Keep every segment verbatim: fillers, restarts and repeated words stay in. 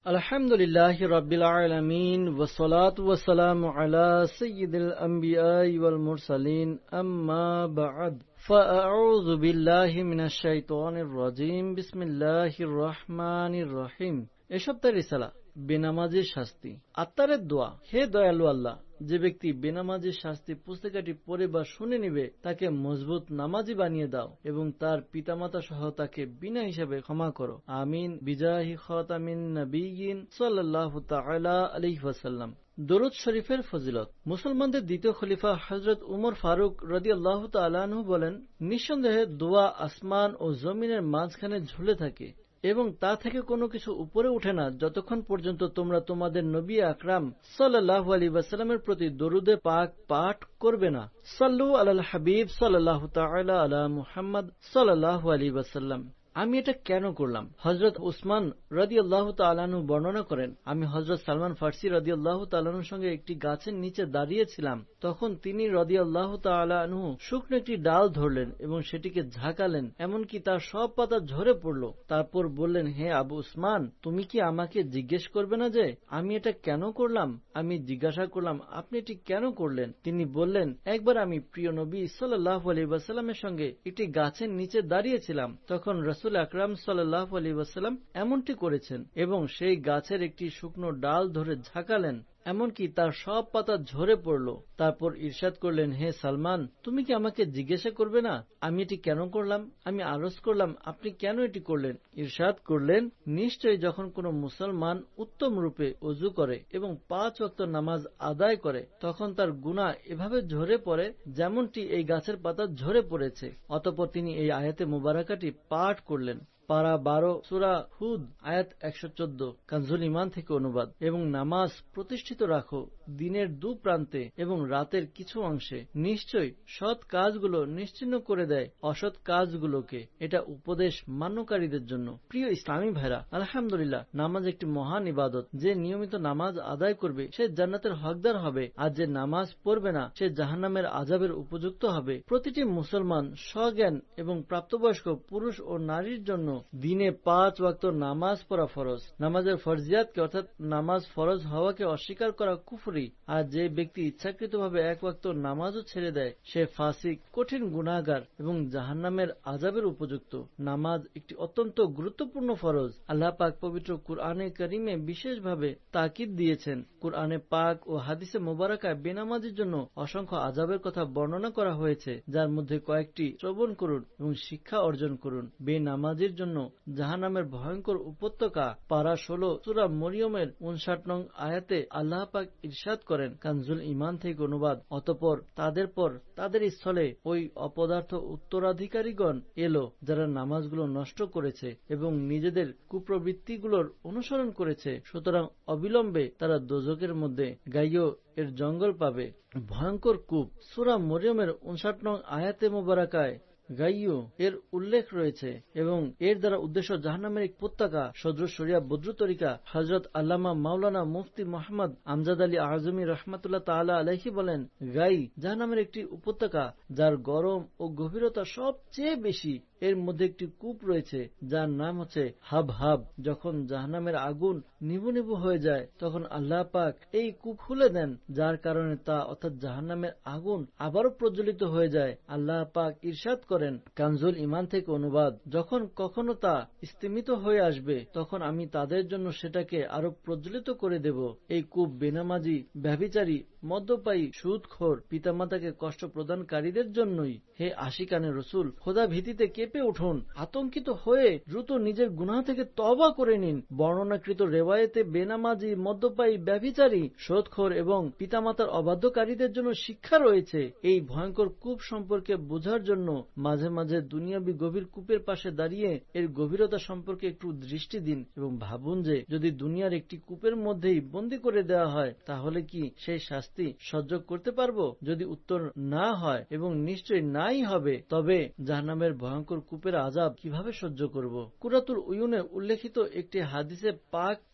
আলহামদুলিল্লাহি রাব্বিল আলামিন ওয়াসসালাতু ওয়াসসালামু আলা সাইয়্যিদিল আমবিয়াই ওয়াল মুরসালিন আম্মা বা'দ ফাআউযু বিল্লাহি মিনাশ শাইতানির রাজীম বিসমিল্লাহির রহমানির রহিম। এ সপ্তাহের রিসালা বেনামাজির শাস্তি। আত্মারের দোয়া। হে দয়ালু আল্লাহ, যে ব্যক্তি বেনামাজির শাস্তি পুস্তিকাটি পড়ে বা শুনে নিবে তাকে মজবুত নামাজি বানিয়ে দাও এবং তার পিতামাতা সহ তাকে বিনা হিসাবে ক্ষমা করো। আমিন বিজাহি খাতামিন নবিয়্যিন সাল্লাল্লাহু তাআলা আলাইহি ওয়াসাল্লাম। দরুদ শরীফের ফজিলত। মুসলমানদের দ্বিতীয় খলিফা হযরত উমর ফারুক রাদিয়াল্লাহু তাআলা আনহু বলেন, নিঃসন্দেহে দোয়া আসমান ও জমিনের মাঝখানে ঝুলে থাকে এবং তা থেকে কোনো কিছু উপরে উঠে না যতক্ষণ পর্যন্ত তোমরা তোমাদের নবী আকরাম সাল্লাল্লাহু আলাইহি ওয়াসাল্লামের প্রতি দরুদে পাক পাঠ করবে না। সাল্লু আলাল হাবিব সাল্লাল্লাহু তাআলা আলা মুহাম্মদ সাল্লাল্লাহু আলাইহি ওয়াসাল্লাম। আমি এটা কেন করলাম? হযরত উসমান রাদিয়াল্লাহু তাআলা আনহু বর্ণনা করেন, আমি হযরত সালমান ফারসি রাদিয়াল্লাহু তাআলা আনহুর সঙ্গে একটি গাছের নিচে দাঁড়িয়েছিলাম। তখন তিনি রাদিয়াল্লাহু তাআলা আনহু শুকনো একটি ডাল ধরলেন এবং সেটিকে ঝাঁকালেন, এমনকি তার সব পাতা ঝরে পড়ল। তারপর বললেন, হে আবু উসমান, তুমি কি আমাকে জিজ্ঞেস করবে না যে আমি এটা কেন করলাম? আমি জিজ্ঞাসা করলাম, আপনি এটি কেন করলেন? তিনি বললেন, একবার আমি প্রিয় নবী সাল্লাল্লাহু আলাইহি ওয়াসাল্লামের সঙ্গে একটি গাছের নিচে দাঁড়িয়েছিলাম। তখন রাসূল আকরাম সাল্লাল্লাহু আলাইহি ওয়াসাল্লাম এমনটি করেছেন এবং সেই গাছের একটি শুকনো ডাল ধরে ঝাঁকালেন, এমনকি তার সব পাতা ঝরে পড়ল। তারপর ইরশাদ করলেন, হে সালমান, তুমি কি আমাকে জিজ্ঞাসা করবে না আমি এটি কেন করলাম? আমি আরজ করলাম, আপনি কেন এটি করলেন? ইরশাদ করলেন, নিশ্চয়ই যখন কোনো মুসলমান উত্তম রূপে ওযু করে এবং পাঁচ ওয়াক্ত নামাজ আদায় করে তখন তার গুনাহ এভাবে ঝরে পড়ে যেমনটি এই গাছের পাতা ঝরে পড়েছে। অতঃপর তিনি এই আয়াতে মুবারাকাটি পাঠ করলেন। পারা বারো, সূরা হুদ, আয়াত একশো চোদ্দ, কানজুল ঈমান থেকে অনুবাদ। এবং নামাজ প্রতিষ্ঠিত রাখো দিনের দু প্রান্তে এবং রাতের কিছু অংশে। নিশ্চয়ই সৎ কাজগুলো নিশ্চিহ্ন করে দেয় অসৎ কাজগুলোকে। এটা উপদেশ মান্যকারীদের জন্য। প্রিয় ইসলামী ভাইরা, আলহামদুলিল্লাহ, নামাজ একটি মহান ইবাদত। যে নিয়মিত নামাজ আদায় করবে সে জান্নাতের হকদার হবে, আর যে নামাজ পড়বে না সে জাহান্নামের আযাবের উপযুক্ত হবে। প্রতিটি মুসলমান সজ্ঞান এবং প্রাপ্তবয়স্ক পুরুষ ও নারীর জন্য দিনে পাঁচ ওয়াক্ত নামাজ পড়া ফরজ। নামাজের ফরজিয়াতকে অর্থাৎ নামাজ ফরজ হওয়াকে অস্বীকার করা কুফরি। আর যে ব্যক্তি ইচ্ছাকৃতভাবে এক ওয়াক্ত নামাজও ছেড়ে দেয় সে ফাসিক, কঠিন গুনাহগার এবং জাহান্নামের আযাবের উপযুক্ত। নামাজ একটি অত্যন্ত গুরুত্বপূর্ণ ফরজ। আল্লাহ পাক পবিত্র কুরআনে কারীমে বিশেষভাবে তাকিদ দিয়েছেন। কুরআনে পাক ও হাদিসে মুবারাকায় বেনামাজির জন্য অসংখ্য আযাবের কথা বর্ণনা করা হয়েছে, যার মধ্যে কয়েকটি শ্রবণ করুন এবং শিক্ষা অর্জন করুন। বেনামাজির জন্য জাহান্নামের ভয়ঙ্কর উপত্যকা। পারা ষোলো, সূরা মরিয়মের উনষাট নং আয়াতে আল্লাহ পাক ইরশাদ করেন, কানজুল ঈমান থেকে অনুবাদ, অতঃপর তাদের পর তাদের স্থলে ওই অপদার্থ উত্তরাধিকারীগণ এলো যারা নামাজগুলো নষ্ট করেছে এবং নিজেদের কুপ্রবৃত্তিগুলোর অনুসরণ করেছে। সুতরাং অবিলম্বে তারা দোজখের মধ্যে গাইয় এর জঙ্গল পাবে। ভয়ঙ্কর কূপ। সূরা মরিয়মের উনষাট নং আয়াতে মুবারাকায় গাইয়ু এর উল্লেখ রয়েছে এবং এর দ্বারা উদ্দেশ্য জাহান্নামের এক উপত্যকা। সদরুস শরিয়া বদরু তরিকা হযরত আল্লামা মাওলানা মুফতি মুহাম্মদ আমজাদ আলী আজমি রাহমাতুল্লাহ তাআলা আলাইহি বলেন, গাই জাহান্নামের একটি উপত্যকা যার গরম ও গভীরতা সবচেয়ে বেশি। এর মধ্যে একটি কূপ রয়েছে যার নাম হচ্ছে হাব হাব। যখন জাহান্নামের আগুন নিভু নিভু হয়ে যায় তখন আল্লাহ পাক এই কূপ খুলে দেন, যার কারণে তা অর্থাৎ জাহান্নামের আগুন আবারও প্রজ্বলিত হয়ে যায়। আল্লাহ পাক ইরশাদ করেন, কানজুল ঈমান থেকে অনুবাদ, যখন কখনো তা স্তিমিত হয়ে আসবে তখন আমি তাদের জন্য সেটাকে আরো প্রজ্বলিত করে দেব। এই কূপ বেনামাজি, ব্যভিচারী, মদ্যপায়ী, সুদখোর, পিতামাতাকে কষ্ট প্রদানকারীদের জন্যই। হে আশিকানে রসুল, খোদা ভীতিতে কেঁপে উঠুন, আতঙ্কিত হয়ে দ্রুত নিজের গুনাহ থেকে তওবা করে নিন। বর্ণনাকৃত রেওয়ায়েতে বেনামাজি, মদ্যপায়ী, ব্যভিচারী, সুদখোর এবং পিতামাতার অবাধ্যকারীদের জন্য শিক্ষা রয়েছে। এই ভয়ঙ্কর কূপ সম্পর্কে বোঝার জন্য মাঝে মাঝে দুনিয়াবি গভীর কূপের পাশে দাঁড়িয়ে এর গভীরতা সম্পর্কে একটু দৃষ্টি দিন এবং ভাবুন যে যদি দুনিয়ার একটি কূপের মধ্যেই বন্দী করে দেওয়া হয় তাহলে কি সেই শাস্তি সহ্য করতে পারবো? যদি উত্তর না হয় এবং নিশ্চয়ই নাই হবে, তবে জাহান্নামের ভয়ঙ্কর কূপের আযাব কিভাবে সহ্য করব? কুরাতুল উয়ুনে উল্লেখিত একটি হাদিসে পাক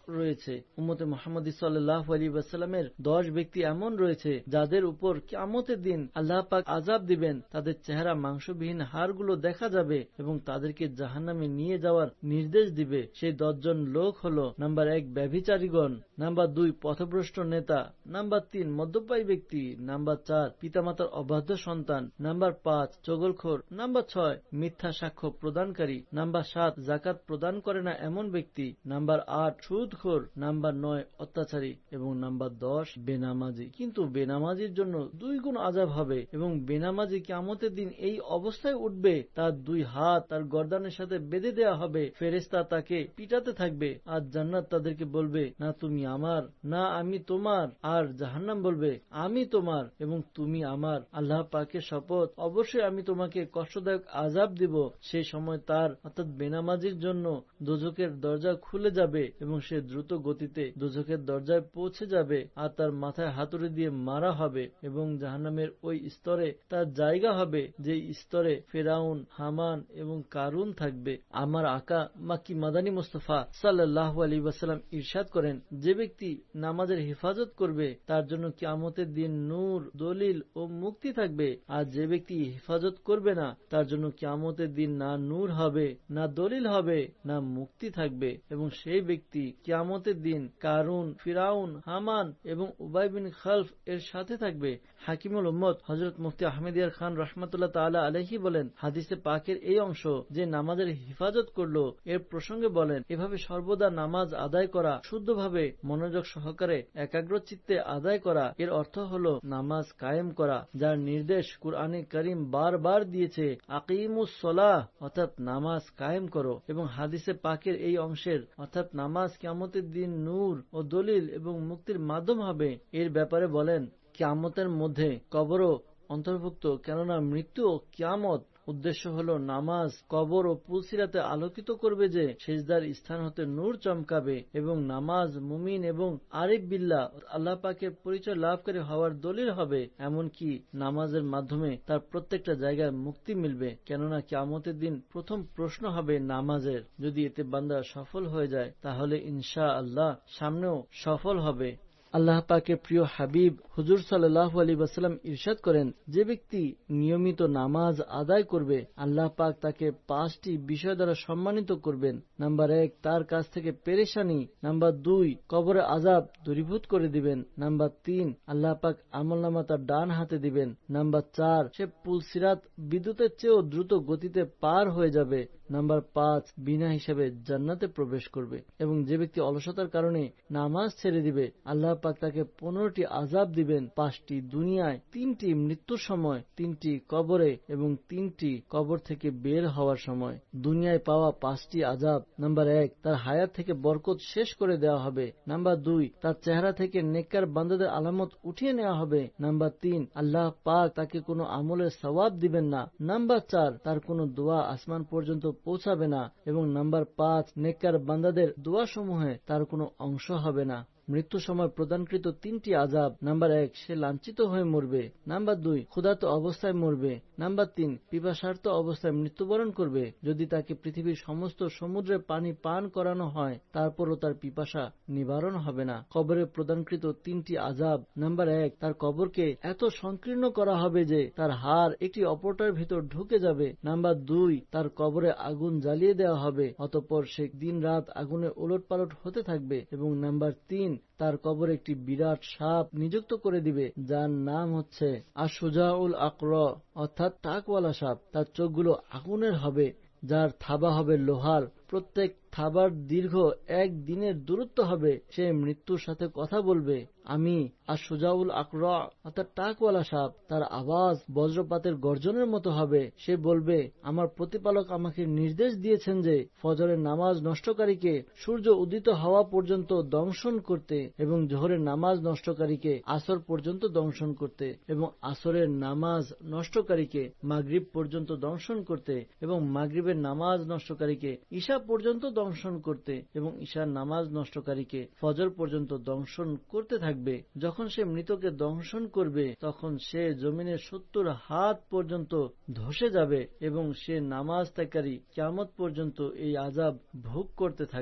রয়েছে। উম্মতে মুহাম্মদী সাল্লাল্লাহু আলাইহি ওয়াসাল্লামের দশ ব্যক্তি এমন রয়েছে যাদের উপর কিয়ামতের দিন আল্লাহ পাক আযাব দিবেন, তাদের চেহারা মাংসবিহীন হাড়গুলো দেখা যাবে এবং তাদেরকে জাহান্নামে নিয়ে যাওয়ার নির্দেশ দিবে। সেই দশজন লোক হলো: নাম্বার এক, ব্যভিচারীগণ; নাম্বার দুই, পথভ্রষ্ট নেতা; নাম্বার তিন, মদ্যপায়ী ব্যক্তি; নাম্বার চার, পিতামাতার অবাধ্য সন্তান; নাম্বার পাঁচ, চগলখোর; নাম্বার ছয়, মিথ্যা সাক্ষ্য প্রদানকারী; নাম্বার সাত, যাকাত প্রদান করে না এমন ব্যক্তি; নাম্বার আট, সুদখোর; নাম্বার নয়, অত্যাচারী; এবং নাম্বার দশ, বেনামাজি। কিন্তু বেনামাজির জন্য দুই গুণ আযাব হবে এবং বেনামাজি কিয়ামতের দিন এই অবস্থায় উঠবে, তার দুই হাত তার গর্দানের সাথে বেঁধে দেওয়া হবে, ফেরেশতা তাকে পিটাতে থাকবে, আর জান্নাত তাদেরকে বলবে, না তুমি আমার, না আমি তোমার, আর জাহান্নাম বলবে, আমি তোমার এবং তুমি আমার। আল্লাহ পাকের শপথ, অবশ্যই আমি তোমাকে কষ্টদায়ক আযাব দিব। সেই সময় তার অর্থাৎ বেনামাজির জন্য দোজখের দরজা খুলে যাবে এবং সে দ্রুত গতিতে দোজখের দরজায় পৌঁছে যাবে, আর তার মাথায় হাতুড়ি দিয়ে মারা হবে এবং জাহান্নামের ওই স্তরে তার জায়গা হবে যে স্তরে ফেরাউন, হামান এবং কারুন থাকবে। আমার আকা মাক্কি মাদানী মুস্তাফা সাল্লাল্লাহু আলাইহি ওয়াসাল্লাম ইরশাদ করেন, যে ব্যক্তি নামাজের হেফাজত করবে তার জন্য কিয়ামতের দিন নূর, দলিল ও মুক্তি থাকবে, আর যে ব্যক্তি হেফাজত করবে না তার জন্য কিয়ামতের দিন না নূর হবে, না দলিল হবে, না মুক্তি থাকবে, এবং সেই ব্যক্তি কিয়ামতের দিন কারুন, ফিরাউন, হামান এবং উবাই বিন খালফ এর সাথে থাকবে। হাকিমুল উম্মত হযরত মুফতি আহমেদ ইয়ার খান রাহমাতুল্লাহ তাআলা আলাইহি বলেন, হাদিসে পাকের এই অংশ যে নামাজের হেফাজত করলো এর প্রসঙ্গে বলেন, এভাবে সর্বদা নামাজ আদায় করা, শুদ্ধভাবে মনোযোগ সহকারে একাগ্র চিত্তে আদায় করা, এর অর্থ হলো নামাজ কায়েম করা, যার নির্দেশ কুরআনে কারীম বারবার দিয়েছে, আকিমুস সালাহ, অর্থাৎ নামাজ কায়েম করো। এবং হাদিসে পাকের এই অংশের অর্থাৎ নামাজ কিয়ামতের দিন নূর ও দলিল এবং মুক্তির মাধ্যম হবে এর ব্যাপারে বলেন, কিয়ামতের মধ্যে কবরও অন্তর্ভুক্ত, কেননা মৃত্যু ও কিয়ামত উদ্দেশ্য হল নামাজ কবর ও পুলসিরাতে আলোকিত করবে যে সেজদার স্থান হতে নূর চমকাবে, এবং নামাজ মুমিন এবং আরিফ বিল্লাহ আল্লাহ পাকের পরিচয় লাভকারী হওয়ার দলিল হবে। এমনকি নামাজের মাধ্যমে তার প্রত্যেকটা জায়গায় মুক্তি মিলবে, কেননা কিয়ামতের দিন প্রথম প্রশ্ন হবে নামাজের। যদি এতে বান্দা সফল হয়ে যায় তাহলে ইনশাআল্লাহ সামনেও সফল হবে। আল্লাহ পাকের প্রিয় হাবিব হুজুর সাল্লাল্লাহু আলাইহি ওয়াসাল্লাম ইরশাদ করেন, যে ব্যক্তি নিয়মিত নামাজ আদায় করবে আল্লাহ পাক তাকে পাঁচটি বিষয় দ্বারা সম্মানিত করবেন। নাম্বার এক, তার কাছ থেকে পেরেশানি। নাম্বার দুই, কবরে আযাব দূরীভূত করে দিবেন। নাম্বার তিন, আল্লাহ পাক আমলনামা তার ডান হাতে দিবেন। নাম্বার চার, সে পুলসিরাত বিদ্যুতের চেয়েও দ্রুত গতিতে পার হয়ে যাবে। নাম্বার পাঁচ, বিনা হিসাবে জান্নাতে প্রবেশ করবে। এবং যে ব্যক্তি অলসতার কারণে নামাজ ছেড়ে দিবে আল্লাহ পাক তাকে পনেরোটি আযাব দিবেন, পাঁচটি দুনিয়ায়, তিনটি মৃত্যুর সময়, তিনটি কবরে এবং তিনটি কবর থেকে বের হওয়ার সময়। দুনিয়ায় পাওয়া পাঁচটি আযাব: নাম্বার এক, তার হায়াত থেকে বরকত শেষ করে দেওয়া হবে। নাম্বার দুই, তার চেহারা থেকে নেককার বান্দাদের আলামত উঠিয়ে নেওয়া হবে। নাম্বার তিন, আল্লাহ পাক তাকে কোনো আমলের সওয়াব দিবেন না। নাম্বার চার, তার কোনো দোয়া আসমান পর্যন্ত পৌঁছাবে না। এবং নাম্বার পাঁচ, নেককার বান্দাদের দোয়া সমূহে তার কোনো অংশ হবে না। মৃত্যু সময় প্রদানকৃত তিনটি আযাব: নাম্বার এক, সে লাঞ্ছিত হয়ে মরবে। নাম্বার দুই, ক্ষুধার্ত অবস্থায় মরবে। নাম্বার তিন, পিপাসার্ত অবস্থায় মৃত্যুবরণ করবে। যদি তাকে পৃথিবীর সমস্ত সমুদ্রের পানি পান করানো হয় তারপরও তার পিপাসা নিবারণ হবে না। কবরে প্রদানকৃত তিনটি আযাব: নাম্বার এক, তার কবরকে এত সংকীর্ণ করা হবে যে তার হাড় একটি অপরটার ভিতর ঢুকে যাবে। নাম্বার দুই, তার কবরে আগুন জ্বালিয়ে দেওয়া হবে, অতঃপর সে দিন রাত আগুনে ওলট পালট হতে থাকবে। এবং নাম্বার তিন, তার কবরে একটি বিরাট সাপ নিযুক্ত করে দিবে যার নাম হচ্ছে আশুজাউল আকর, অর্থাৎ টাকওয়ালা সাপ। তার চোখগুলো আগুনের হবে, যার থাবা হবে লোহার। প্রত্যেক থাবার দীর্ঘ এক দিনের দূরত্ব হবে। সে মৃত্যুর সাথে কথা বলবে, আমি আশুজাউল আকর, অর্থাৎ টাকওয়ালা সাপ। তার আওয়াজ বজ্রপাতের গর্জনের মতো হবে। সে বলবে, আমার প্রতিপালক আমাকে নির্দেশ দিয়েছেন যে ফজরের নামাজ নষ্টকারীকে সূর্য উদিত হওয়া পর্যন্ত দংশন করতে, এবং জোহরের নামাজ নষ্টকারীকে আসর পর্যন্ত দংশন করতে, এবং আসরের নামাজ নষ্টকারীকে মাগরিব পর্যন্ত দংশন করতে, এবং মাগরিবের নামাজ নষ্টকারীকে ঈশা পর্যন্ত দংশন করতে, এবং ঈশার নামাজ নষ্টকারীকে ফজর পর্যন্ত দংশন করতে থাকবে। যখন সে মৃতকে দংশন করবে তখন সে জমিনের সত্তর হাত পর্যন্ত ধসে যাবে, এবং সে নামাজ ত্যাগকারী কিয়ামত পর্যন্ত এই আযাব ভোগ করতে থাকবে।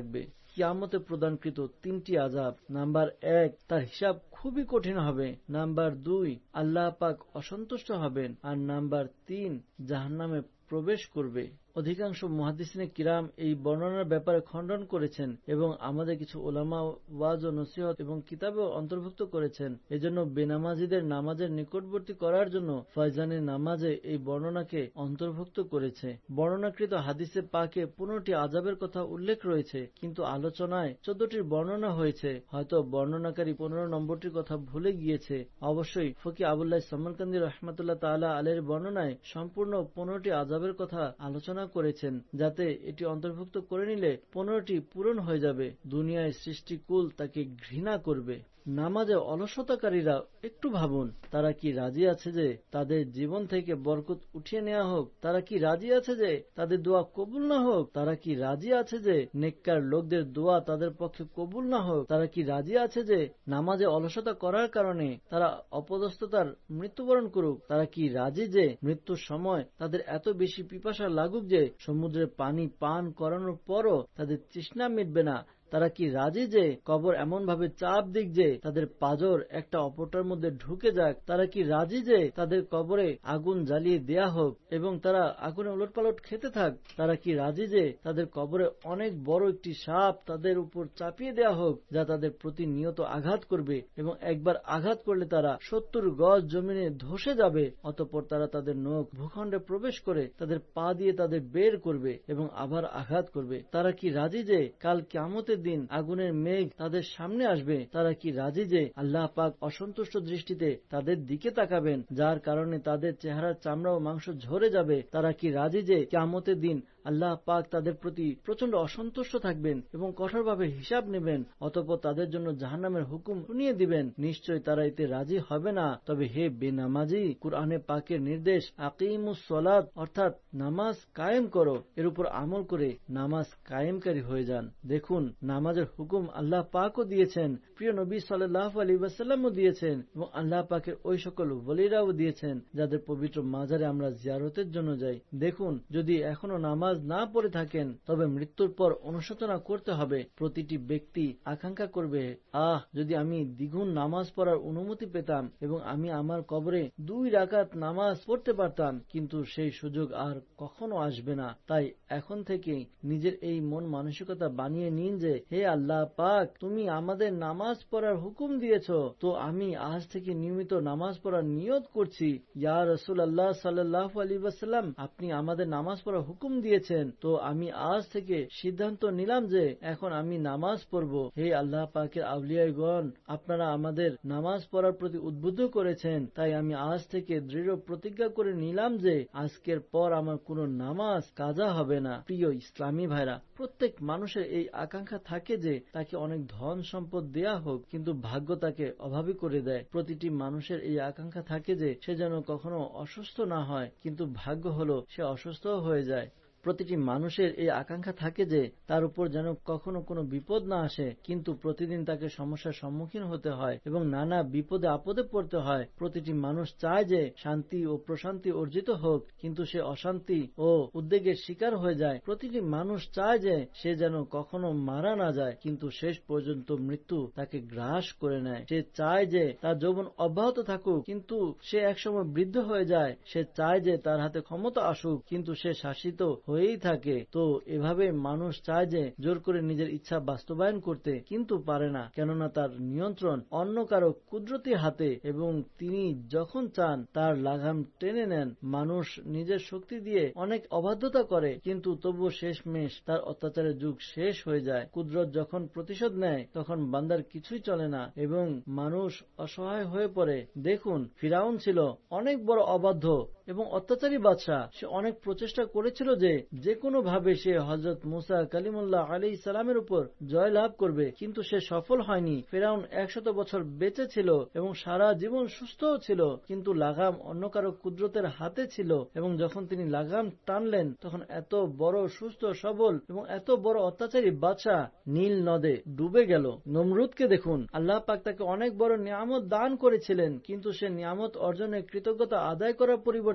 কিয়ামতে প্রদানকৃত তিনটি আযাব। নাম্বার এক, তার হিসাব খুবই কঠিন হবে। নাম্বার দুই, আল্লাহ পাক অসন্তুষ্ট হবেন। আর নাম্বার তিন, জাহান্নামে প্রবেশ করবে। অধিকাংশ মুহাদ্দিসিনে কিরাম এই বর্ণনার ব্যাপারে খণ্ডন করেছেন এবং আমাদের কিছু ওলামা ওয়াজ ও নসিহত এবং কিতাবেও অন্তর্ভুক্ত করেছেন। এজন্য বেনামাজিদের নামাজের নিকটবর্তী করার জন্য ফয়জানের নামাজে এই বর্ণনাকে অন্তর্ভুক্ত করেছে। বর্ণনাকৃত হাদিসে পাকে পনেরোটি আযাবের কথা উল্লেখ রয়েছে, কিন্তু আলোচনায় চোদ্দটির বর্ণনা হয়েছে। হয়তো বর্ণনাকারী পনেরো নম্বরটির কথা ভুলে গিয়েছে। অবশ্যই ফকি আবুল্লাহ সামরকান্দি রহমাতুল্লাহ তাআলা আলাইহির বর্ণনায় সম্পূর্ণ পনেরোটি আযাবের কথা আলোচনা করেছেন, যাতে এটি অন্তর্ভুক্ত করে নিলে পনেরোটি পূরণ হয়ে যাবে। দুনিয়ায় সৃষ্টিকুল তাকে ঘৃণা করবে। নামাজে অলসতাকারীরা একটু ভাবুন, তারা কি রাজি আছে যে তাদের জীবন থেকে বরকত উঠিয়ে নেওয়া হোক? তারা কি রাজি আছে যে তাদের দোয়া কবুল না হোক? তারা কি রাজি আছে যে নেককার লোকদের দোয়া তাদের পক্ষে কবুল না হোক? তারা কি রাজি আছে যে নামাজে অলসতা করার কারণে তারা অপদস্থতার মৃত্যুবরণ করুক? তারা কি রাজি যে মৃত্যুর সময় তাদের এত বেশি পিপাসা লাগুক যে সমুদ্রের পানি পান করানোর পরও তাদের তৃষ্ণা মিটবে না? তারা কি রাজি যে কবর এমন ভাবে চাপ দিক যে তাদের পাজর একটা অপরটার মধ্যে ঢুকে যাক? তারা কি রাজি যে তাদের কবরে আগুন জ্বালিয়ে দেয়া হোক এবং তারা আগুনে উলটপালট খেতে থাক? তারা কি রাজি যে তাদের কবরে অনেক বড় একটি সাপ তাদের উপর চাপিয়ে দেয়া হোক, যা তাদের প্রতিনিয়ত আঘাত করবে এবং একবার আঘাত করলে তারা সত্তর গজ জমিনে ধসে যাবে, অতঃপর তারা তাদের নখ ভূখণ্ডে প্রবেশ করে তাদের পা দিয়ে তাদের বের করবে এবং আবার আঘাত করবে? তারা কি রাজি যে কাল কিয়ামতের দিন আগুনের মেঘ তাদের সামনে আসবে? তারা কি রাজি যে আল্লাহ পাক অসন্তুষ্ট দৃষ্টিতে তাদের দিকে তাকাবেন, যার কারণে তাদের চেহারার চামড়া ও মাংস ঝরে যাবে? তারা কি রাজি যে কিয়ামতের দিন আল্লাহ পাক তাদের প্রতি প্রচন্ড অসন্তুষ্ট থাকবেন এবং কঠোরভাবে হিসাব নেবেন, অতঃপর তাদের জন্য জাহান্নামের হুকুম শুনিয়ে দিবেন? নিশ্চয় তারা এতে রাজি হবে না। তবে হে বেনামাজি, কুরআনে পাকের নির্দেশ আকিমুস সালাত অর্থাৎ নামাজ কায়েম করো, এর উপর আমল করে নামাজ কায়েমকারী হয়ে যান। দেখুন, নামাজের হুকুম আল্লাহ পাকও দিয়েছেন, প্রিয় নবী সাল্লাল্লাহু আলাইহি ওয়াসাল্লামও দিয়েছেন এবং আল্লাহ পাকের ওই সকল ওলিরাও দিয়েছেন যাদের পবিত্র মাজারে আমরা জিয়ারতের জন্য যাই। দেখুন, যদি এখনো নামাজ না পড়ে থাকেন তবে মৃত্যুর পর অনুশোচনা করতে হবে। প্রতিটি ব্যক্তি আকাঙ্ক্ষা করবে, আহ যদি আমি দ্বিগুণ নামাজ পড়ার অনুমতি পেতাম এবং আমি আমার কবরে দুই রাকাত নামাজ পড়তে পারতাম, কিন্তু সেই সুযোগ আর কখনো আসবে না। তাই এখন থেকে নিজের এই মন মানসিকতা বানিয়ে নিন যে হে আল্লাহ পাক, তুমি আমাদের নামাজ পড়ার হুকুম দিয়েছ, তো আমি আজ থেকে নিয়মিত নামাজ পড়ার নিয়ত করছি। ইয়া রাসূলুল্লাহ সাল্লাল্লাহু আলাইহি ওয়াসাল্লাম, আপনি আমাদের নামাজ পড়ার হুকুম দিয়েছেন, তো আমি আজ থেকে সিদ্ধান্ত নিলাম যে এখন আমি নামাজ পড়ব। হে আল্লাহ পাকের আউলিয়াগণ, আপনারা আমাদের নামাজ পড়ার প্রতি উদ্বুদ্ধ করেছেন, তাই আমি আজ থেকে দৃঢ় প্রতিজ্ঞা করে নিলাম যে আজকের পর আমার কোনো নামাজ কাজা হবে না। প্রিয় ইসলামী ভাইরা, প্রত্যেক মানুষের এই আকাঙ্ক্ষা থাকে যে তাকে অনেক ধন সম্পদ দেয়া হোক, কিন্তু ভাগ্য তাকে অভাবী করে দেয়। প্রতিটি মানুষের এই আকাঙ্ক্ষা থাকে যে সে যেন কখনো অসুস্থ না হয়, কিন্তু ভাগ্য হলো সে অসুস্থ হয়ে যায়। প্রতিটি মানুষের এই আকাঙ্ক্ষা থাকে যে তার উপর যেন কখনো কোনো বিপদ না আসে, কিন্তু প্রতিদিন তাকে সমস্যার সম্মুখীন হতে হয় এবং নানা বিপদে আপদে পড়তে হয়। প্রতিটি মানুষ চায় যে শান্তি ও প্রশান্তি অর্জিত হোক, কিন্তু সে অশান্তি ও উদ্বেগের শিকার হয়ে যায়। প্রতিটি মানুষ চায় যে সে যেন কখনো মারা না যায়, কিন্তু শেষ পর্যন্ত মৃত্যু তাকে গ্রাস করে নেয়। সে চায় যে তার যৌবন অব্যাহত থাকুক, কিন্তু সে একসময় বৃদ্ধ হয়ে যায়। সে চায় যে তার হাতে ক্ষমতা আসুক, কিন্তু সে শাসিত হয়েই থাকে। তো এভাবে মানুষ চায় যে জোর করে নিজের ইচ্ছা বাস্তবায়ন করতে, কিন্তু পারে না, কেননা তার নিয়ন্ত্রণ অন্য কারো কুদরতি হাতে এবং তিনি যখন চান তার লাগাম টেনে নেন। মানুষ নিজের শক্তি দিয়ে অনেক অবাধ্যতা করে, কিন্তু তবুও শেষমেশ তার অত্যাচারের যুগ শেষ হয়ে যায়। কুদরত যখন প্রতিশোধ নেয় তখন বান্দার কিছুই চলে না এবং মানুষ অসহায় হয়ে পড়ে। দেখুন, ফিরাউন ছিল অনেক বড় অবাধ্য এবং অত্যাচারী বাদশাহ। সে অনেক প্রচেষ্টা করেছিল যে যে কোনো ভাবে সে হযরত মুসা কালিমুল্লাহ আলাইহিস সালামের উপর জয় লাভ করবে, কিন্তু সে সফল হয়নি। ফিরাউন একশত বছর বেঁচে ছিল এবং সারা জীবন সুস্থও ছিল, কিন্তু লাগাম অন্য কারো কুদরতের হাতে ছিল এবং যখন তিনি লাগাম টানলেন তখন এত বড় সুস্থ সবল এবং এত বড় অত্যাচারী বাদশাহ নীল নদে ডুবে গেল। নমরুদকে দেখুন, আল্লাহ পাক তাকে অনেক বড় নিয়ামত দান করেছিলেন, কিন্তু সে নিয়ামত অর্জনের কৃতজ্ঞতা আদায় করার পরিবর্তে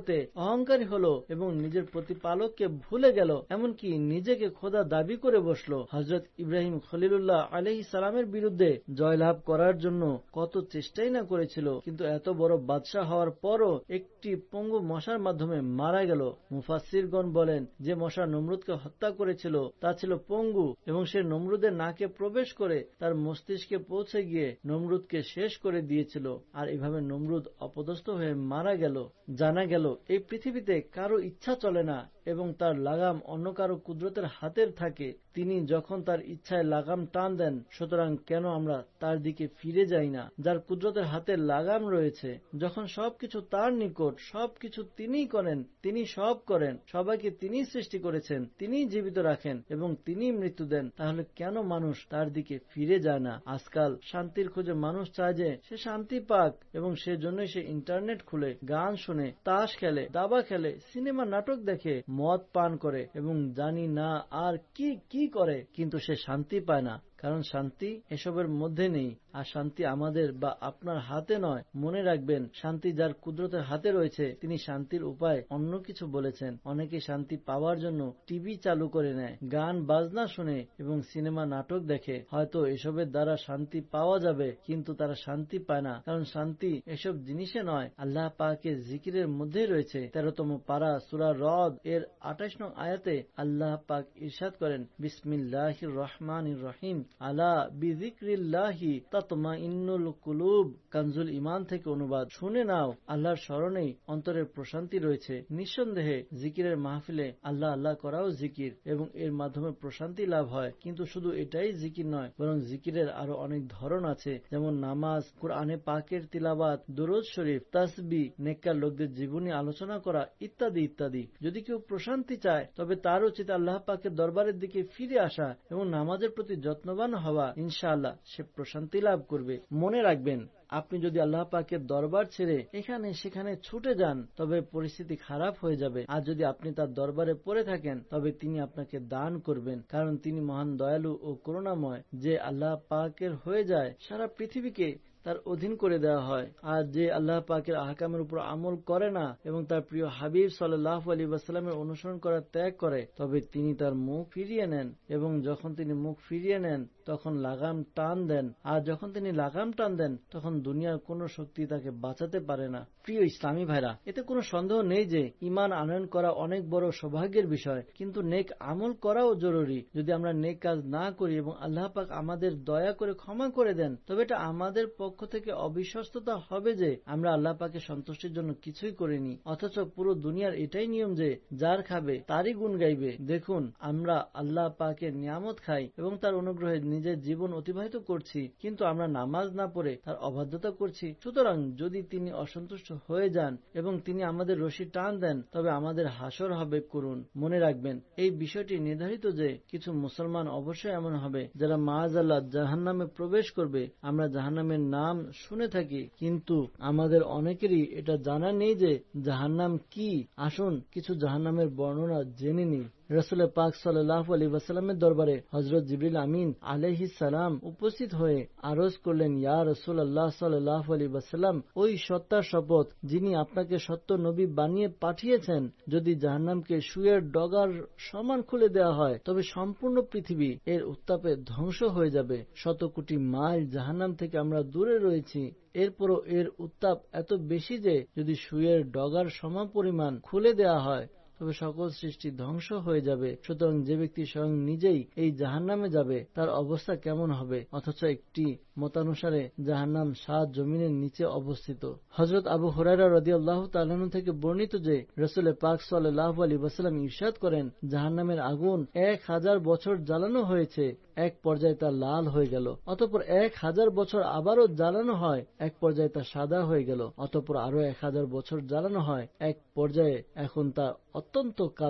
হতে অহংকারী হলো এবং নিজের প্রতিপালককে ভুলে গেল, এমনকি নিজেকে খোদা দাবি করে বসল। হযরত ইব্রাহিম খলিলুল্লাহ আলাইহিস সালামের বিরুদ্ধে জয়লাভ করার জন্য কত চেষ্টাই না করেছিল, কিন্তু এত বড় বাদশাহ হওয়ার পরও একটি পঙ্গু মশার মাধ্যমে মারা গেল। মুফাসসিরগণ বলেন, যে মশা নমরুদকে হত্যা করেছিল তা ছিল পঙ্গু এবং সে নমরুদের নাকে প্রবেশ করে তার মস্তিষ্কে পৌঁছে গিয়ে নমরুদকে শেষ করে দিয়েছিল, আর এভাবে নমরুদ অপদস্থ হয়ে মারা গেল। জানা গেল এই পৃথিবীতে কারো ইচ্ছা চলে না এবং তার লাগাম অন্য কারো কুদরতের হাতের থাকে। তিনি যখন তার ইচ্ছায় লাগাম টান দেন, সুতরাং কেন আমরা তার দিকে ফিরে যাই না যার কুদরতের হাতে লাগাম রয়েছে? যখন সবকিছু তার নিকট, সবকিছু তিনিই করেন, তিনি সব করেন, সবাইকে তিনি সৃষ্টি করেছেন, তিনিই জীবিত রাখেন এবং তিনিই মৃত্যু দেন, তাহলে কেন মানুষ তার দিকে ফিরে যায় না? আজকাল শান্তির খোঁজে মানুষ চায় যে সে শান্তি পাক এবং সেজন্যই সে ইন্টারনেট খুলে, গান শুনে, তাস খেলে, দাবা খেলে, সিনেমা নাটক দেখে, মদ পান করে এবং জানি না আর কি কি করে, কিন্তু সে শান্তি পায় না, কারণ শান্তি এসবের মধ্যে নেই। আর শান্তি আমাদের বা আপনার হাতে নয়। মনে রাখবেন, শান্তি যার কুদরতের হাতে রয়েছে, তিনি শান্তির উপায় অন্য কিছু বলেছেন। অনেকে শান্তি পাওয়ার জন্য টিভি চালু করে নেয়, গান বাজনা শুনে এবং সিনেমা নাটক দেখে। হয়তো এসবের দ্বারা শান্তি পাওয়া যাবে, কিন্তু তারা শান্তি পায় না, কারণ শান্তি এসব জিনিসে নয়, আল্লাহ পাকের জিকিরের মধ্যে রয়েছে। তেরোতম পারা সূরা রদ এর আঠাশ নং আয়াতে আল্লাহ পাক ইরশাদ করেন, বিসমিল্লাহির রহমানির রহিম, আলা বিযিকরিল্লাহি তাতমাইন্নুল কুলুব। কানজুল ঈমান থেকে অনুবাদ। শুনে নাও, আল্লাহর স্মরণেই অন্তরের প্রশান্তি রয়েছে। নিঃসন্দেহে জিকিরের মাহফিলে আল্লাহ আল্লাহ করাও জিকির এবং এর মাধ্যমে প্রশান্তি লাভ হয়। কিন্তু শুধু এটাই জিকির নয়, বরং জিকিরের আরো অনেক ধরন আছে, যেমন নামাজ, কুরআনে পাকের তিলাওয়াত, দুরূদ শরীফ, তাসবিহ, নেককার লোকদের জীবনী আলোচনা করা ইত্যাদি ইত্যাদি। যদি কেউ প্রশান্তি চায়, তবে তার উচিত আল্লাহ পাকের দরবারের দিকে ফিরে আসা এবং নামাজের প্রতি যত্নবান হওয়া। ইনশাআল্লাহ সে প্রশান্তি লাভ করবে। মনে রাখবেন, আপনি যদি আল্লাহ পাকের দরবার ছেড়ে এখানে সেখানে ছুটে যান, তবে পরিস্থিতি খারাপ হয়ে যাবে। আর যদি আপনি তার দরবারে পড়ে থাকেন, তবে তিনি আপনাকে দান করবেন, কারণ তিনি মহান দয়ালু ও করুণাময়। যে আল্লাহ পাকের হয়ে যায়, সারা পৃথিবীকে তার অধীন করে দেওয়া হয়। আর যে আল্লাহ পাকের আহকামের উপর আমল করে না এবং তার প্রিয় হাবিব সাল্লাল্লাহু আলাইহি ওয়াসাল্লামের অনুসরণ করার ত্যাগ করে, তবে তিনি তার মুখ ফিরিয়ে নেন এবং যখন তিনি মুখ ফিরিয়ে নেন তখন লাগাম টান দেন। আর যখন তিনি লাগাম টান দেন, তখন দুনিয়ার কোন শক্তি তাকে বাঁচাতে পারে না। প্রিয় ইসলামী ভাইরা, এতে কোনো সন্দেহ নেই যে ঈমান আনয়ন করা অনেক বড় সৌভাগ্যের বিষয়, কিন্তু নেক আমল করাও জরুরি। যদি আমরা নেক কাজ না করি এবং আল্লাহ পাক আমাদের দয়া করে ক্ষমা করে দেন, তবে এটা আমাদের পক্ষ থেকে অবিশ্বস্ততা হবে যে আমরা আল্লাহ পাকের সন্তুষ্টির জন্য কিছুই করিনি। অথচ পুরো দুনিয়ার এটাই নিয়ম যে যার খাবে তারই গুণ গাইবে। দেখুন, আমরা আল্লাহ পাকের নিয়ামত খাই এবং তার অনুগ্রহে নিজের জীবন অতিবাহিত করছি, কিন্তু আমরা নামাজ না পড়ে তার অবাধ্যতা করছি। সুতরাং যদি তিনি অসন্তুষ্ট হয়ে যান এবং তিনি আমাদের রশি টান দেন, তবে আমাদের হাসর হবে করুন। মনে রাখবেন, এই বিষয়টি নির্ধারিত যে কিছু মুসলমান অবশ্যই এমন হবে যারা মাআযাল্লাহ জাহান্নামে প্রবেশ করবে। আমরা জাহান্নামের নাম শুনে থাকি, কিন্তু আমাদের অনেকেরই এটা জানা নেই যে জাহান্নাম কি। আসুন কিছু জাহান্নামের বর্ণনা জেনে নিই। রাসূল পাক সাল্লাল্লাহু আলাইহি ওয়াসাল্লামের দরবারে হযরত জিবরিল আমিন আলাইহিস সালাম উপস্থিত হয়ে আরজ করলেন, ইয়া রাসূলুল্লাহ সাল্লাল্লাহু আলাইহি ওয়াসাল্লাম, ওই সত্তার শপথ যিনি আপনাকে সত্য নবী বানিয়ে পাঠিয়েছেন, যদি জাহান্নামকে সুয়ের ডগার সমান খুলে দেওয়া হয়, তবে সম্পূর্ণ পৃথিবী এর উত্তাপে ধ্বংস হয়ে যাবে। শত কোটি মাইল জাহান্নাম থেকে আমরা দূরে রয়েছি, এরপরও এর উত্তাপ এত বেশি যে যদি সুয়ের ডগার সমপরিমাণ খুলে দেওয়া হয়, তবে সকল সৃষ্টি ধ্বংস হয়ে যাবে। সুতরাং যে ব্যক্তি স্বয়ং নিজেই এই জাহান্নামে যাবে, তার অবস্থা কেমন হবে? অথচ একটি মতানুসারে জাহান্নাম সাত জমিনের নিচে অবস্থিত। হযরত আবু হুরায়রা রাদিয়াল্লাহু তাআলা আনহু থেকে বর্ণিত যে রাসূল পাক সাল্লাল্লাহু আলাইহি ওয়াসাল্লাম ইরশাদ করেন, জাহান্নামের আগুন এক হাজার বছর জ্বালানো হয়েছে, এক পর্যায়ে তা লাল হয়ে গেল, অতঃপর এক হাজার বছর আবারও জ্বালানো হয়, এক পর্যায়ে তা সাদা হয়ে গেল, অতঃপর আরো এক হাজার বছর জ্বালানো হয়, এক পর্যায়ে এখন তা অত্যন্ত কালো।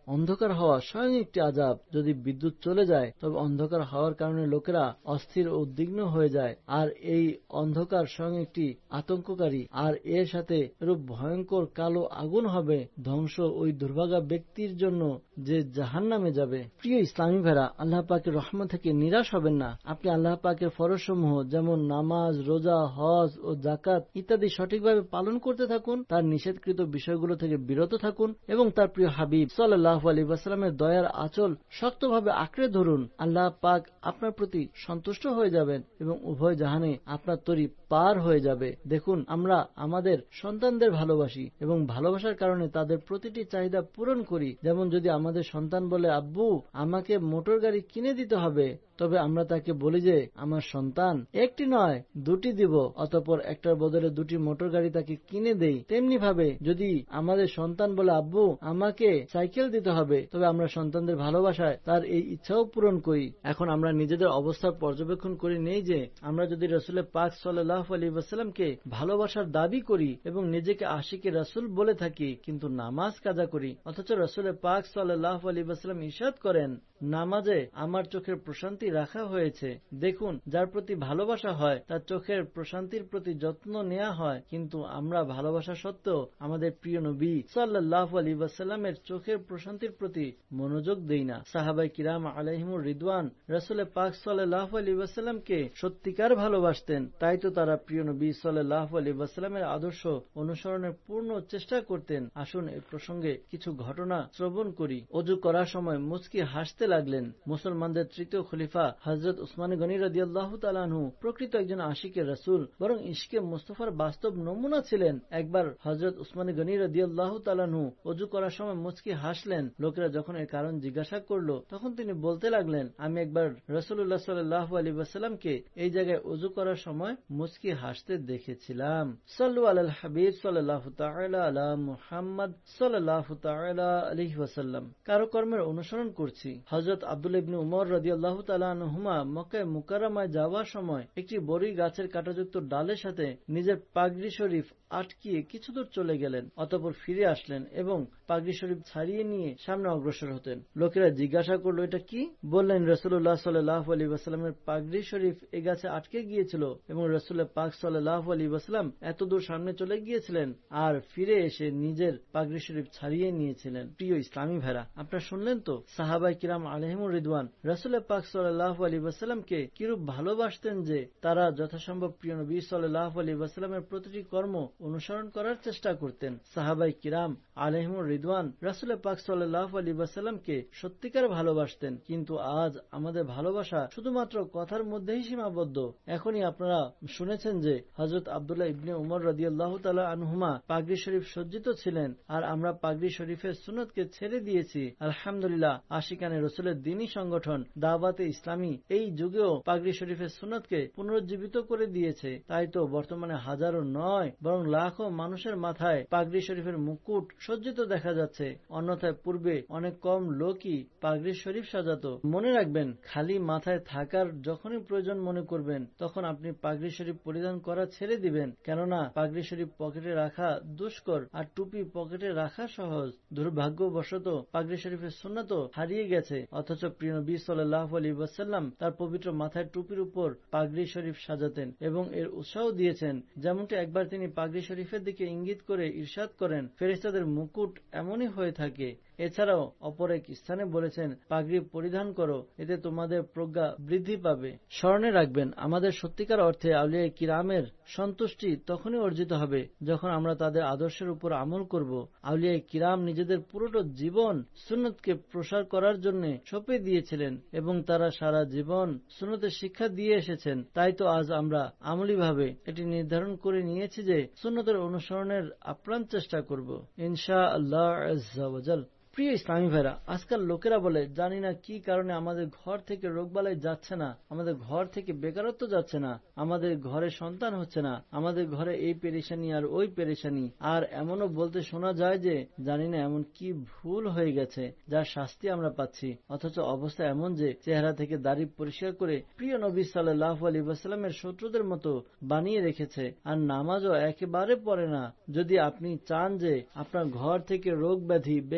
অন্ধকার হওয়া স্বয়ং একটি আযাব। যদি বিদ্যুৎ চলে যায় তবে অন্ধকার হওয়ার কারণে লোকেরা অস্থির ও উদ্বিগ্ন হয়ে যায়, আর এই অন্ধকার স্বয়ং একটি আতঙ্ককারী, আর এর সাথে রূপ ভয়ঙ্কর কালো আগুন হবে ধ্বংস ওই দুর্ভাগা ব্যক্তির জন্য যে জাহান্নামে যাবে। প্রিয় ইসলামী ভাইরা, আল্লাহ পাকের রহমত থেকে নিরাশ হবেন না। আপনি আল্লাহ পাকের ফরজসমূহ যেমন নামাজ, রোজা, হজ ও যাকাত ইত্যাদি সঠিকভাবে পালন করতে থাকুন, তার নিষেধকৃত বিষয়গুলো থেকে বিরত থাকুন এবং তার প্রিয় হাবিব সাল্লাল্লাহু আলাইহি ওয়াসাল্লামের দয়ার আঁচল শক্তভাবে আঁকড়ে ধরুন। আল্লাহ পাক আপনার প্রতি সন্তুষ্ট হয়ে যাবেন এবং উভয় জাহানে আপনার তরি পার হয়ে যাবে। দেখুন, আমরা আমাদের সন্তানদের ভালোবাসি এবং ভালোবাসার কারণে তাদের প্রতিটি চাহিদা পূরণ করি। যেমন যদি আমাদের সন্তান বলে, আব্বু আমাকে মোটর গাড়ি কিনে দিতে হবে, তবে আমরা তাকে বলি যে আমার সন্তান একটি নয় দুটি দিব, অতঃপর একটার বদলে দুটি মোটর গাড়ি তাকে কিনে দেই। তেমনি ভাবে যদি আমাদের সন্তান বলে, আব্বু আমাকে সাইকেল দিতে হবে, তবে আমরা সন্তানদের ভালোবাসায় তার এই ইচ্ছাও পূরণ করি। এখন আমরা নিজেদের অবস্থা পর্যবেক্ষণ করে নেই যে আমরা যদি রাসূল পাক সাল্লাল্লাহু আলাইহি ওয়াসাল্লামকে ভালোবাসার দাবি করি এবং নিজেকে আশিকে রাসূল বলে থাকি, কিন্তু নামাজ কাজা করি, অথচ রাসূল পাক সাল্লাল্লাহু আলাইহি ওয়াসাল্লাম ইরশাদ করেন, নামাজে আমার চোখের প্রশান্তি রাখা হয়েছে। দেখুন, যার প্রতি ভালোবাসা হয় তার চোখের প্রশান্তির প্রতি যত্ন নেওয়া হয়, কিন্তু আমরা ভালোবাসা সত্ত্বেও আমাদের প্রিয় নবী সাল্লাল্লাহু আলাইহি ওয়াসাল্লামের চোখের প্রশান্তির প্রতি মনোযোগ দেই না। সাহাবায়ে কিরাম আলাইহিমুর রিদওয়ান রাসূল পাক সাল্লাল্লাহু আলাইহি ওয়াসাল্লামকে সত্যিকার ভালোবাসতেন, তাই তো তারা প্রিয় নবী সাল্লাল্লাহু আলাইহি ওয়াসাল্লামের আদর্শ অনুসরণের পূর্ণ চেষ্টা করতেন। আসুন এই প্রসঙ্গে কিছু ঘটনা শ্রবণ করি। ওযু করার সময় মুচকি হাসতে লাগলেন। মুসলমানদের তৃতীয় খলিফা হযরত উসমান গনি রাদিয়াল্লাহু তাআলা আনহু প্রকৃত একজন আশিকে রাসূল, বরং ইশকে মুস্তাফার বাস্তব নমুনা ছিলেন। একবার হযরত উসমান গনি রাদিয়াল্লাহু তাআলা আনহু ওযু করার সময় মুচকি হাসলেন। লোকেরা যখন এর কারণ জিজ্ঞাসা করলো, তখন তিনি বলতে লাগলেন, আমি একবার রাসূলুল্লাহ সাল্লাল্লাহু আলাইহি ওয়াসাল্লামকে এই জায়গায় ওযু করার সময় মুচকি হাসতে দেখেছিলাম। সাল্লু আলাল হাবিব সাল্লাল্লাহু তাআলা আলা মুহাম্মদ সাল্লাল্লাহু তাআলা আলাইহি ওয়াসাল্লাম। কারো কর্মের অনুসরণ করছি। হযরত আব্দুল্লাহ ইবনে উমর রাদিয়াল্লাহু তাআলা আনহুমা মক্কায় মুকাররমায় যাওয়ার সময় একটি বড়ি গাছের কাঁটাযুক্ত ডালের সাথে নিজের পাগড়ি শরীফ আটকিয়ে কিছু দূর চলে গেলেন, অতঃপর ফিরে আসলেন এবং পাগড়ি শরীফ ছাড়িয়ে নিয়ে সামনে অগ্রসর হতেন। লোকেরা জিজ্ঞাসা করলো, এটা কি? বললেন, রাসূলুল্লাহ সাল্লাল্লাহু আলাইহি ওয়াসাল্লামের পাগড়ি শরীফ এই গাছে আটকে গিয়েছিল এবং রাসূল পাক সাল্লাল্লাহু আলাইহি ওয়াসাল্লাম এত দূর সামনে চলে গিয়েছিলেন আর ফিরে এসে নিজের পাগড়ি শরীফ ছাড়িয়ে নিয়েছিলেন। প্রিয় ইসলামী ভাইরা, আপনারা শুনলেন তো সাহাবায়ে কিরাম আলাইহিমুর রিদওয়ান রাসূল পাক সাল্লাল্লাহু আলাইহি ওয়াসাল্লামকে কিরূপ ভালোবাসতেন যে তারা যথাসম্ভব প্রিয় নবী সাল্লাল্লাহু আলাইহি ওয়াসাল্লামের প্রতিটি কর্ম অনুসরণ করার চেষ্টা করতেন। সাহাবায়ে কিরাম আলাইহিমুর রিদওয়ান রাসূল পাক সাল্লাল্লাহু আলাইহি ওয়াসাল্লামকে সত্যিকার ভালোবাসতেন, কিন্তু আজ আমাদের ভালোবাসা শুধুমাত্র কথার মধ্যেই সীমাবদ্ধ। এখনই আপনারা শুনেছেন যে হযরত আব্দুল্লাহ ইবনে উমর রাদিয়াল্লাহু তাআলা আনহুমা পাগড়ি শরীফ সজ্জিত ছিলেন, আর আমরা পাগড়ি শরীফের সুন্নতকে ছেড়ে দিয়েছি। আলহামদুলিল্লাহ, আশিকানে রাসূলের দ্বীনী সংগঠন দাওয়াতে ইসলামী এই যুগেও পাগড়ি শরীফের সুন্নতকে পুনরুজ্জীবিত করে দিয়েছে। তাই তো বর্তমানে হাজারো নয় বরং লাখো মানুষের মাথায় পাগড়ি শরীফের মুকুট সজ্জিত দেখা যাচ্ছে, অন্যথায় পূর্বে অনেক কম লোকই পাগড়ি শরীফ সাজাতো। মনে রাখবেন, খালি মাথায় থাকার যখনই প্রয়োজন মনে করবেন তখন আপনি পাগড়ি শরীফ পরিধান করা ছেড়ে দিবেন, কেননা পাগড়ি শরীফ পকেটে রাখা দুষ্কর আর টুপি পকেটে রাখা সহজ। দুর্ভাগ্যবশত পাগড়ি শরীফের সুন্নাত হারিয়ে গেছে, অথচ প্রিয় নবী সাল্লাল্লাহু আলাইহি ওয়াসাল্লাম তার পবিত্র মাথায় টুপির উপর পাগড়ি শরীফ সাজাতেন এবং এর উৎসাহ দিয়েছেন। যেমনটি একবার তিনি পাগড়ি শরীফের দিকে ইঙ্গিত করে ইরশাদ করেন, ফেরেশতাদের মুকুট এমনই হয়ে থাকে। এছাড়াও অপর এক স্থানে বলেছেন, পাগড়ি পরিধান করো, এতে তোমাদের প্রজ্ঞা বৃদ্ধি পাবে। স্মরণে রাখবেন, আমাদের সত্যিকার অর্থে আউলিয়া কিরামের সন্তুষ্টি তখনই অর্জিত হবে যখন আমরা তাদের আদর্শের উপর আমল করব। আউলিয়া কিরাম নিজেদের পুরোটা জীবন সুন্নতকে প্রসার করার জন্য সঁপে দিয়েছিলেন এবং তারা সারা জীবন সুন্নতের শিক্ষা দিয়ে এসেছেন। তাই তো আজ আমরা আমলীভাবে এটি নির্ধারণ করে নিয়েছি যে সুন্নতের অনুসরণের আপ্রাণ চেষ্টা করব ইনশাআল্লাহ আযজা ওয়া জাল। প্রিয় ইসলামী ভাইরা, আজকাল লোকেরা বলে, জানি না কি কারণে আমাদের ঘর থেকে রোগবালাই যাচ্ছে না, আমাদের ঘর থেকে বেকারত্ব যাচ্ছে না, আমাদের ঘরে সন্তান হচ্ছে না, আমাদের ঘরে এই পেরেশানি আর ওই পেরেশানি। আর এমনও বলতে শোনা যায় যে জানি না এমন কি ভুল হয়ে গেছে যার শাস্তি আমরা পাচ্ছি। অথচ অবস্থা এমন যে চেহারা থেকে দাড়ি পরিষ্কার করে প্রিয় নবী সাল্লাল্লাহু আলাইহি ওয়াসাল্লামের শত্রুদের মতো বানিয়ে রেখেছে, আর নামাজও একেবারে পড়ে না। যদি আপনি চান যে আপনার ঘর থেকে রোগ ব্যাধি বেকারত্ব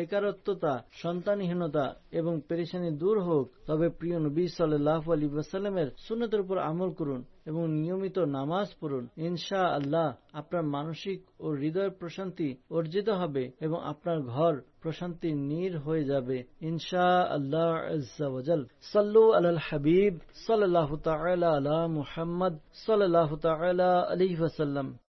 দাসত্বতা, সন্তানহীনতা এবং পেরেশানি দূর হোক, তবে প্রিয় নবী সাল্লাল্লাহু আলাইহি ওয়াসাল্লামের সুন্নতের উপর আমল করুন এবং নিয়মিত নামাজ পড়ুন। ইনশাআল্লাহ আপনার মানসিক ও হৃদয় প্রশান্তি অর্জিত হবে এবং আপনার ঘর প্রশান্তি নীর হয়ে যাবে ইনশাআল্লাহ আযজা ওয়া জাল। সাল্লু আলাল হাবিব সাল্লাল্লাহু তাআলা আলা মুহাম্মদ সাল্লাল্লাহু তাআলা আলাইহি ওয়াসাল্লাম।